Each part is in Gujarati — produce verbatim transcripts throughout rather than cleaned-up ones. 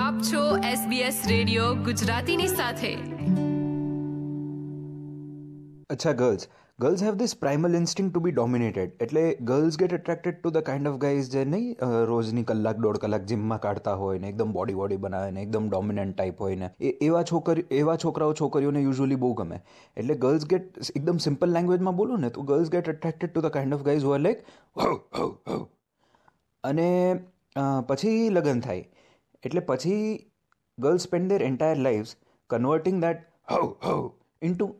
આપ છો એસબીએસ રેડિયો ગુજરાતીની સાથે. અચ્છા, girls girls have this primal instinct to be dominated. એટલે girls get attracted to the kind of guys જે નહીં અ, રોજની કલાક દોઢ કલાક જીમમાં કાઢતા હોય ને એકદમ બોડી બોડી બનાવે ને એકદમ ડોમિનન્ટ ટાઈપ હોય ને એ એવા છોકરી એવા છોકરાઓ છોકરીઓને યુઝ્યુઅલી બહુ ગમે. એટલે ગર્લ્સ ગેટ એકદમ સિમ્પલ લેંગ્વેજમાં બોલું ને તો girls get attracted to the kind of guys who are like હો હો હો. અને અ, પછી લગ્ન થાય એટલે પછી girls spend their entire lives converting that હો હો ઇન્ટુ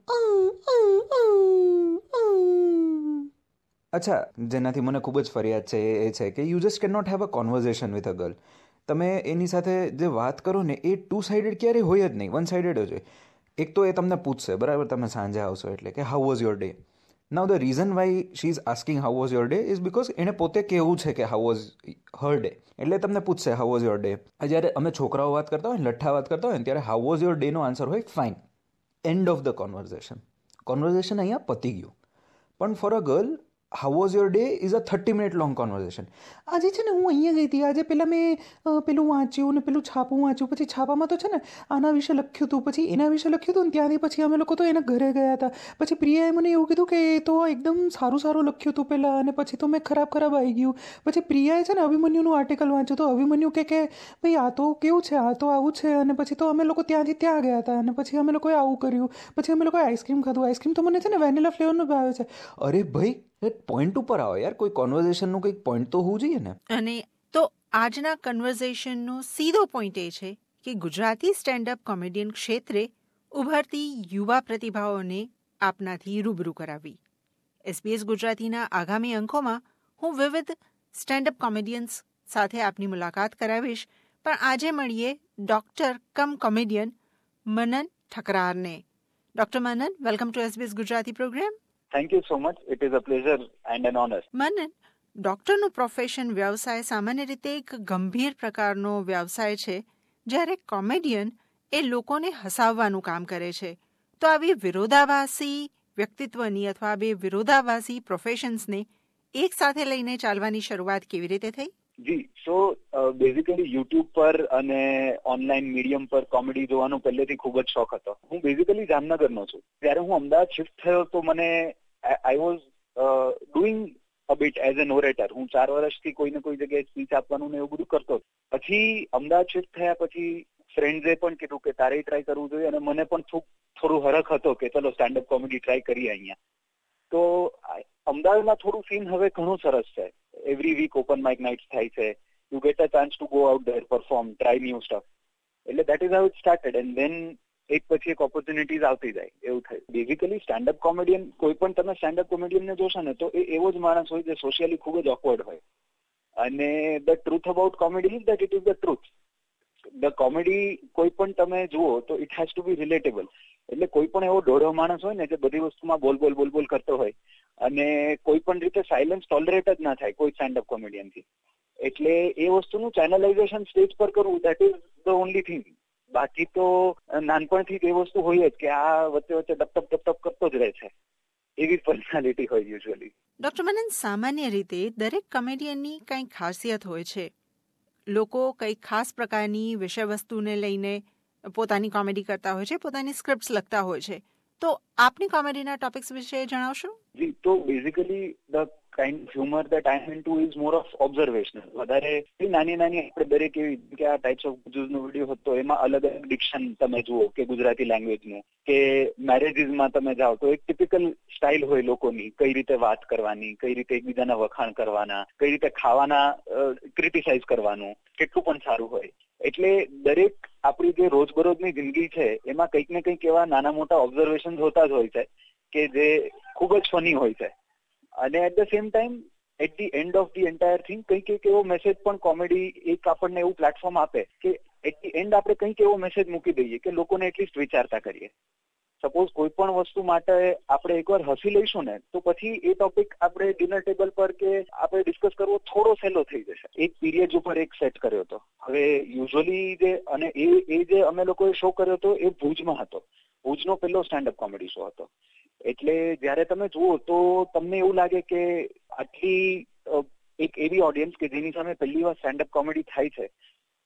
અચ્છા. જેનાથી મને ખૂબ જ ફરિયાદ છે એ એ છે કે you just can not have a conversation with a girl. તમે એની સાથે જે વાત કરો ને એ ટુ સાઇડેડ ક્યારેય હોય જ નહીં, વન સાઇડેડ જ હોય. એક તો એ તમને પૂછશે બરાબર, તમે સાંજે આવશો એટલે કે how was your day. Now the reason why she is asking how was your day is because એણે પોતે કહેવું છે કે હાઉ વોઝ હર ડે. એટલે તમને પૂછશે હાઉ વોઝ યોર ડે. જ્યારે અમે છોકરાઓ વાત કરતા હોય ને, લઠ્ઠા વાત કરતા હોય ને, ત્યારે હાઉ વોઝ યોર ડેનો આન્સર હોય fine. End of the conversation. Conversation અહીંયા પતી ગયું. પણ for a girl how was your day is a thirty minute long conversation. આજે છે ને હું અહીંયા ગઈ હતી, આજે પેલા મેં અ, પેલું વાંચ્યું ને પેલું છાપું વાંચ્યું, પછી છાપામાં તો છે ને આના વિશે લખ્યું હતું, પછી એના વિશે લખ્યું હતું ને ત્યાંથી પછી અમે લોકો તો એના ઘરે ગયા હતા. પછી પ્રિયાએ મને એવું કીધું કે એ તો એકદમ સારું સારું લખ્યું હતું પહેલાં, અને પછી તો મેં ખરાબ ખરાબ આવી ગયું. પછી પ્રિયાએ છે ને અભિમન્યુનું આર્ટિકલ વાંચ્યું તો અભિમન્યુ કે કે ભાઈ આ તો કેવું છે, આ તો આવું છે. અને પછી તો અમે લોકો ત્યાંથી ત્યાં ગયા હતા અને પછી અમે લોકોએ આવું કર્યું. પછી અમે લોકોએ આઈસ્ક્રીમ ખાધું. આઈસ્ક્રીમ તો મને છે ને વેનિલા ફ્લેવરનું ભાવે છે. અરે ભાઈ, પોઈન્ટ ઉપર આવો યાર. કોઈ કોન્વર્ઝેશનનું કંઈક પોઈન્ટ તો હોવું જોઈએ ને. અને તો આજના કન્વર્ઝેશનનો સીધો પોઈન્ટ એ છે કે ગુજરાતી સ્ટેન્ડઅપ કોમેડિયન ક્ષેત્રે ઉભરતી યુવા પ્રતિભાઓને આપનાથી રૂબરૂ કરાવી. એસબીએસ ગુજરાતીના આગામી અંકોમાં હું વિવિધ સ્ટેન્ડઅપ કોમેડિયન્સ સાથે આપની મુલાકાત કરાવીશ. પણ આજે મળીએ ડોક્ટર કમ કોમેડિયન મનન ઠકરારને. Doctor Manan, welcome to SBS Gujarati program. Thank you so much. It is a pleasure and an honor. Manan, ડોક્ટરનું પ્રોફેશન વ્યવસાય સામાન્ય રીતે એક ગંભીર પ્રકારનો વ્યવસાય છે, જ્યારે કોમેડિયન એ લોકોને હસાવવાનું કામ કરે છે. તો આવી વિરોધાભાસી વ્યક્તિત્વની અથવા બે વિરોધાભાસી પ્રોફેશન્સને એક સાથે લઈને ચાલવાની શરૂઆત કેવી રીતે થઈ? જી, સો બેઝિકલી યુટ્યુબ પર અને ઓનલાઈન મીડિયમ પર કોમેડી જોવાનો પહેલેથી ખૂબ જ શોખ હતો. હું બેઝિકલી જામનગરનો છું. જ્યારે હું અમદાવાદ શિફ્ટ થયો તો મને I was doing a bit as an orator. હું ચાર વર્ષથી કોઈ ને કોઈ જગ્યાએ સ્પીચ આપવાનું ને એવું બધું કરતો. પછી અમદાવાદ શિફ્ટ થયા પછી ફ્રેન્ડ્સે પણ કીધું કે તારે ટ્રાય કરવું જોઈએ, અને મને પણ થોડું હરખ હતો કે ચલો સ્ટેન્ડઅપ કોમેડી ટ્રાય કરીએ અહીંયા. તો અમદાવાદમાં થોડું સીન હવે ઘણું સરસ છે. Every week open mic nights થાય છે. You get a chance to go out there, perform, try new stuff. એટલે that is how it started and then એક પછી એક ઓપોર્ચ્યુનિટીઝ આવતી જાય એવું થયું. બેઝિકલી સ્ટેન્ડઅપ કોમેડિયન, કોઈ પણ તમે સ્ટેન્ડઅપ કોમેડિયનને જોશો ને તો એ એવો જ માણસ હોય જે સોશિયલી ખૂબ જ ઓકવર્ડ હોય. અને the truth about comedy is that it is the truth. The comedy કોઈ પણ તમે જુઓ તો it has to be relatable. એટલે કોઈ પણ એવો દોઢો માણસ હોય ને જે બધી વસ્તુમાં બોલ બોલ બોલ બોલ કરતો હોય અને કોઈ પણ રીતે સાયલન્સ ટોલરેટ જ ના થાય કોઈ સ્ટેન્ડઅપ કોમેડિયનથી. એટલે એ વસ્તુનું ચેનલાઇઝેશન સ્ટેજ પર કરવું, that is the only thing. બાકી તો નાનપણથી એ વસ્તુ હોય જ કે આ વચ્ચે વચ્ચે ટપ ટપ ટપ ટપ કરતો જ રહે છે. એવી પર્સનાલિટી હોય યુઝ્યુઅલી. ડોક્ટર મનન, સામાન્ય રીતે દરેક કોમેડિયનની કંઈક ખાસિયત હોય છે. લોકો કંઈક ખાસ પ્રકારની વિષયવસ્તુને લઈને પોતાની કોમેડી કરતા હોય છે, પોતાની સ્ક્રિપ્ટ્સ લખતા હોય છે. તો આપની કોમેડીના ટોપિક્સ વિશે જણાવશો? જી, તો basically the kind of humour that I am into is more of observational. વધારે નાની નાની આપણે દરેક એવી કે આ ટાઈપ્સ ઓફ નો વિડીયો હતો એમાં અલગ અલગ ડિક્શન તમે જુઓ કે ગુજરાતી લેંગ્વેજનું, કે મેરેજીસમાં તમે જાઓ તો એક ટિપિકલ સ્ટાઇલ હોય લોકોની, કઈ રીતે વાત કરવાની, કઈ રીતે એકબીજાના વખાણ કરવાના, કઈ રીતે ખાવાના ક્રિટિસાઇઝ કરવાનું, કેટલું પણ સારું હોય. એટલે દરેક આપણી જે રોજબરોજની જિંદગી છે એમાં કંઈક ને કંઈક એવા નાના મોટા ઓબ્ઝર્વેશન હોતા જ હોય છે કે જે ખૂબ જ ફની હોય છે. અને at the same time at the end of the entire thing કંઈક એક એવો મેસેજ પણ કોમેડી એક આપણને એવું પ્લેટફોર્મ આપે કે એટ ધી એન્ડ આપણે કંઈક એવો મેસેજ મૂકી દઈએ કે લોકોને એટલીસ્ટ વિચારતા કરીએ. સપોઝ કોઈ પણ વસ્તુ માટે આપણે એકવાર હસી લઈશું ને તો પછી એ ટોપિક આપણે ડિનર ટેબલ પર કે આપણે ડિસ્કસ કરવો થોડો સહેલો થઈ જશે. એક પીરિયડ ઉપર એક સેટ કર્યો હતો. હવે યુઝ્યુઅલી જે અને એ એ જે અમે લોકોએ શો કર્યો હતો એ ભુજમાં હતો. ભુજનો પહેલો સ્ટેન્ડઅપ કોમેડી શો હતો. એટલે જયારે તમે જુઓ તો તમને એવું લાગે કે આટલી એક એવી ઓડિયન્સ કે જેની સામે પહેલી વાર સ્ટેન્ડઅપ કોમેડી થાય છે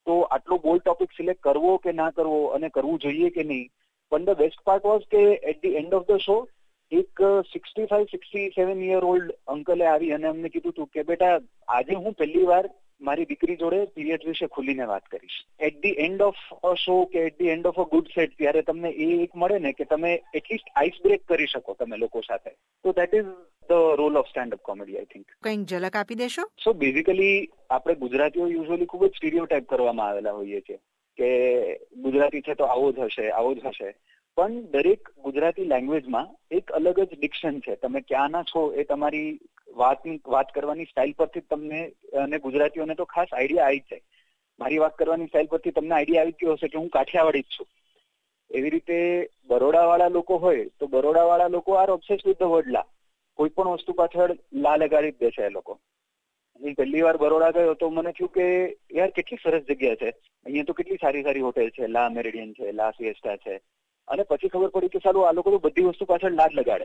તો આટલો બોલ્ડ ટોપિક સિલેક્ટ કરવો કે ના કરવો અને કરવું જોઈએ કે નહીં. પણ ધ બેસ્ટ પાર્ટ વોઝ કે at the end of the show એક sixty five sixty seven year old અંકલે આવી અને અમને કીધું હતું કે બેટા આજે હું પહેલી વાર મારી દીકરી જોડે પીરિયડ વિશે ખુલીને વાત કરીશ. At the end of a show કે at the end of a good set ત્યારે તમને એ એક મળે ને કે તમે એટલીસ્ટ આઈસ બ્રેક કરી શકો તમે લોકો સાથે. તો that is the role of stand up comedy I think. કંઈક ઝલક આપી દેશો? સો બેઝિકલી આપણે ગુજરાતીઓ યુઝ્યુઅલી ખૂબ જ સ્ટીરિયોટાઇપ કરવામાં આવેલા હોઈએ છીએ કે ગુજરાતી છે તો આવો જ હશે આવો જ હશે. પણ દરેક ગુજરાતી લેંગ્વેજમાં એક અલગ જ ડિક્શન છે. તમે ક્યાંના છો એ તમારી વાતની વાત કરવાની સ્ટાઇલ પરથી તમને, અને ગુજરાતીઓને તો ખાસ આઈડિયા આવી જ જાય. મારી વાત કરવાની સ્ટાઇલ પરથી તમને આઈડિયા આવી ગયો હશે કે હું કાઠિયાવાડી જ છું. એવી રીતે બરોડાવાળા લોકો હોય તો બરોડાવાળા લોકો are obsessed with the word લા. કોઈ પણ વસ્તુ પાછળ લા લગાડી જ દેશે એ લોકો. હું પહેલી વાર બરોડા ગયો તો મને થયું કે યાર કેટલી સરસ જગ્યા છે, અહીંયા તો કેટલી સારી સારી હોટેલ છે, લા મેરિડિયન છે, લા સિએસ્ટા છે. અને પછી ખબર પડી કે સાલું આ લોકો તો બધી વસ્તુ પાછળ લા જ લગાડે.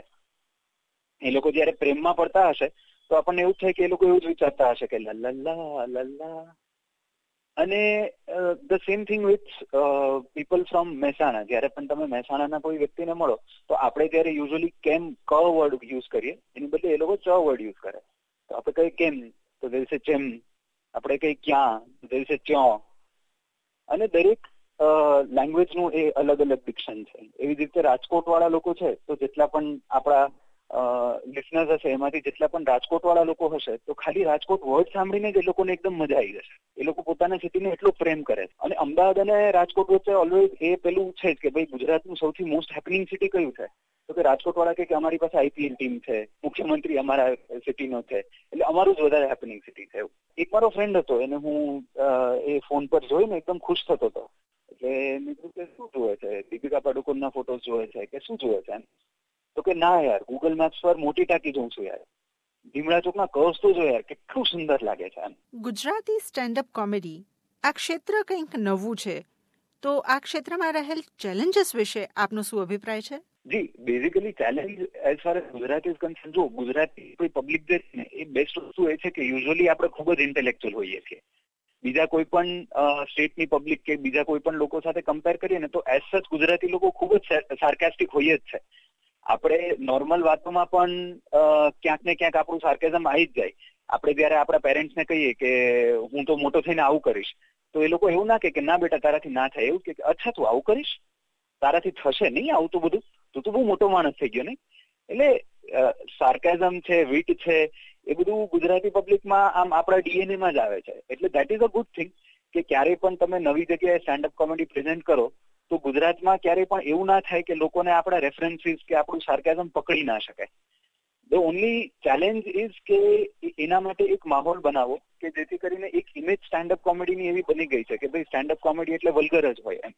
એ લોકો જયારે પ્રેમમાં પડતા હશે તો આપણને એવું થાય કે એ લોકો એવું જ વિચારતા હશે કે લલ્લા લલ્લા. અને the same thing with people from Mehsana. જયારે પણ તમે મહેસાણાના કોઈ વ્યક્તિને મળો તો આપણે ત્યારે યુઝ્યુઅલી કેમ ક વર્ડ યુઝ કરીએ, એની બદલે એ લોકો ચ વર્ડ યુઝ કરે. તો આપણે કહીએ કેમ તો દિવસે ચેમ, આપણે કહીએ ક્યાં તો દિવસે ચ્યો. અને દરેક લેંગ્વેજનું એ અલગ અલગ ડિક્શન છે. એવી જ રીતે રાજકોટ વાળા લોકો છે તો જેટલા પણ આપણા લિસનર્સ હશે એમાંથી જેટલા પણ રાજકોટ વાળા લોકો હશે તો ખાલી રાજકોટ વર્ડ સાંભળીને જ એ લોકોને એકદમ મજા આવી જશે. એ લોકો પોતાના સિટીને એટલો પ્રેમ કરે છે. અને અમદાવાદ અને રાજકોટ વચ્ચે ઓલવેઝ એ પેલું છે જ કે ભાઈ ગુજરાતનું સૌથી મોસ્ટ હેપનિંગ સિટી કયું છે, તો કે રાજકોટ વાળા કે અમારી પાસે આઈપીએલ ટીમ છે, મુખ્યમંત્રી અમારા સિટીનો છે, એટલે અમારું જ વધારે હેપનિંગ સિટી છે. એક મારો ફ્રેન્ડ હતો, એને હું એ ફોન પર જોઈને એકદમ ખુશ થતો હતો. એટલે મેં કીધું કે શું જોવે છે, દીપિકા પાડુકોનના ફોટોઝ જોવે છે કે શું જોવે છે એમ? તો કે ના યાર, ગૂગલ મેપ્સ પર મોટી ટાંકી જોઉં છું યાર, ભીમડા ચોકના કર્વ્સ તો જો યાર કેટલું સુંદર લાગે છે એમ. ગુજરાતી સ્ટેન્ડઅપ કોમેડી આ ક્ષેત્ર કંઈક નવું છે, તો આ ક્ષેત્રમાં રહેલ ચેલેન્જીસ વિશે આપનો શું અભિપ્રાય છે? જી, basically challenge as far as Gujarati is concern, જો ગુજરાતી કોઈ પબ્લિક જે છે ને એ બેસ્ટ વસ્તુ એ છે કે યુઝ્યુઅલી આપણે ખૂબ જ ઇન્ટેલેક્ચ્યુઅલ હોઈએ છીએ. બીજા કોઈ પણ સ્ટેટની પબ્લિક કે બીજા કોઈ પણ લોકો સાથે કમ્પેર કરીએ ને તો એઝ સચ ગુજરાતી લોકો ખૂબ જ સાર્કેસ્ટિક હોઈએ જ છે. આપણે નોર્મલ વાતોમાં પણ ક્યાંક ને ક્યાંક આપણું સાર્કેઝમ આવી જ જાય. આપણે જયારે આપણા પેરેન્ટ્સને કહીએ કે હું તો મોટો થઈને આવું કરીશ, તો એ લોકો એવું ના કહે કે ના બેટા તારાથી ના થાય, એવું કે અચ્છા તું આવું કરીશ, તારાથી થશે નહીં આવું તો બધું, તું તો બહુ મોટો માણસ થઈ ગયો નહીં. એટલે સાર્કેઝમ છે, વીટ છે, એ બધું ગુજરાતી પબ્લિકમાં આમ આપણા ડીએનએમાં જ આવે છે. એટલે that is a good thing કે ક્યારેય પણ તમે નવી જગ્યાએ સ્ટેન્ડઅપ કોમેડી પ્રેઝન્ટ કરો તો ગુજરાતમાં ક્યારેય પણ એવું ના થાય કે લોકોને આપણા રેફરન્સીસ કે આપણું સાર્કેઝમ પકડી ના શકે. ધ ઓનલી ચેલેન્જ ઇઝ કે એના માટે એક માહોલ બનાવો કે જેથી કરીને એક ઇમેજ સ્ટેન્ડઅપ કોમેડીની એવી બની ગઈ છે કે ભાઈ સ્ટેન્ડઅપ કોમેડી એટલે વલ્ગર જ હોય એમ.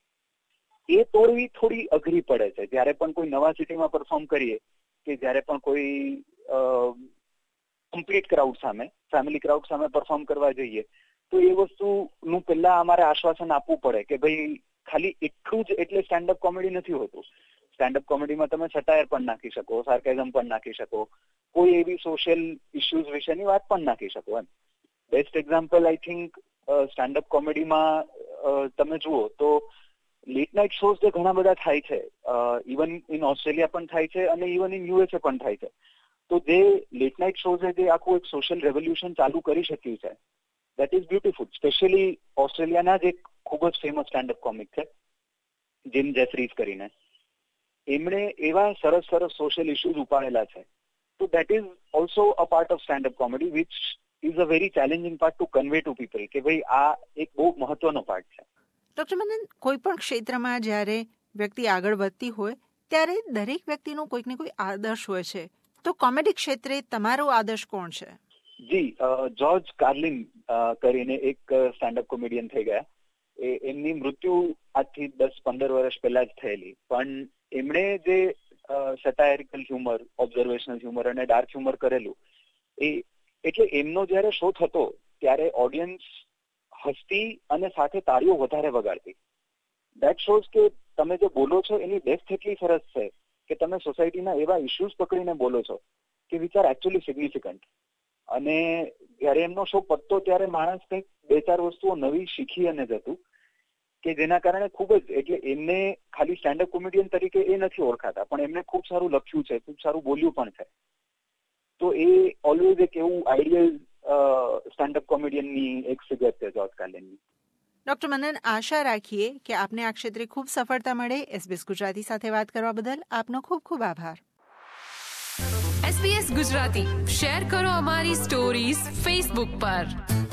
એ તોડવી થોડી અઘરી પડે છે. જ્યારે પણ કોઈ નવા સિટીમાં પરફોર્મ કરીએ કે જ્યારે પણ કોઈ કમ્પ્લીટ ક્રાઉડ સામે, ફેમિલી ક્રાઉડ સામે પરફોર્મ કરવા જઈએ તો એ વસ્તુનું પહેલા અમારે આશ્વાસન આપવું પડે કે ભાઈ ખાલી એટલું જ એટલે સ્ટેન્ડઅપ કોમેડી નથી હોતું. સ્ટેન્ડઅપ કોમેડીમાં તમે સટાયર પણ નાખી શકો, સાર્કેઝમ પણ નાખી શકો, કોઈ એવી સોશિયલ ઇશ્યુઝ વિશેની વાત પણ નાખી શકો એમ. Best example I think stand up કોમેડીમાં તમે જુઓ તો લેટ નાઇટ શોઝ જે ઘણા બધા થાય છે, ઇવન ઇન ઓસ્ટ્રેલિયા પણ થાય છે અને ઇવન ઇન યુએસએ પણ થાય છે. તો જે લેટ નાઇટ શોઝે જે આખું એક સોશિયલ રેવોલ્યુશન ચાલુ કરી શક્યું છે, દેટ ઇઝ બ્યુટીફુલ. સ્પેશિયલી ઓસ્ટ્રેલિયાના જ એક ખૂબ જ ફેમસ સ્ટેન્ડઅપ કોમિક છે જીમ જેફરીઝ કરીને, એમણે એવા સરસ સરસ સોશિયલ ઇશ્યુઝ ઉપાડેલા છે. તો that is also a part of stand up comedy which is a very challenging part to convey to people કે ભાઈ આ એક બહુ મહત્વનો પાર્ટ છે. ડોક્ટર મનન, કોઈ પણ ક્ષેત્રમાં જ્યારે વ્યક્તિ આગળ વધતી હોય ત્યારે દરેક વ્યક્તિનો કોઈક ને કોઈ આદર્શ હોય છે, તો કોમેડી ક્ષેત્રે તમારો આદર્શ કોણ છે? જી, જોર્જ કાર્લિન કરીને એક સ્ટેન્ડઅપ કોમેડિયન થઈ ગયા. એ એમની મૃત્યુ આજથી દસ પંદર વર્ષ પહેલા જ થયેલી, પણ એમણે જે સેટાયરિકલ હ્યુમર, ઓબ્ઝર્વેશનલ હ્યુમર અને ડાર્ક હ્યુમર કરેલું, એ એટલે એમનો જયારે શો થતો ત્યારે ઓડિયન્સ હસતી અને સાથે તાળીઓ વધારે વગાડતી. દેટ શોઝ કે તમે જે બોલો છો એની ડેપ્થ એટલી સરસ છે કે તમે સોસાયટીના એવા ઇશ્યુઝ પકડીને બોલો છો કે વિચ આર એકચ્યુઅલી સિગ્નિફિકન્ટ. અને જયારે એમનો શો પતતો ત્યારે માણસ કંઈક બે ચાર વસ્તુઓ નવી શીખી અને જતું, કે જેના કારણે ખૂબ જ, એટલે એમને ખાલી સ્ટેન્ડઅપ કોમેડિયન તરીકે એ નથી ઓળખાતા, પણ એમને ખૂબ સારું લખ્યું છે, ખૂબ સારું બોલ્યું પણ છે. તો એ ઓલવેઝ એક એવું આઈડિયલ સ્ટેન્ડઅપ કોમેડિયનની એક ફિગર છે જોર્જ કાર્લિનની. ડોક્ટર મનન, આશા રાખીએ કે આપને આ ક્ષેત્રે ખૂબ સફળતા મળે. એસબીએસ ગુજરાતી સાથે વાત કરવા બદલ આપનો ખૂબ ખૂબ આભાર. એસબીએસ ગુજરાતી શેર કરો અમારી સ્ટોરીઝ ફેસબુક પર.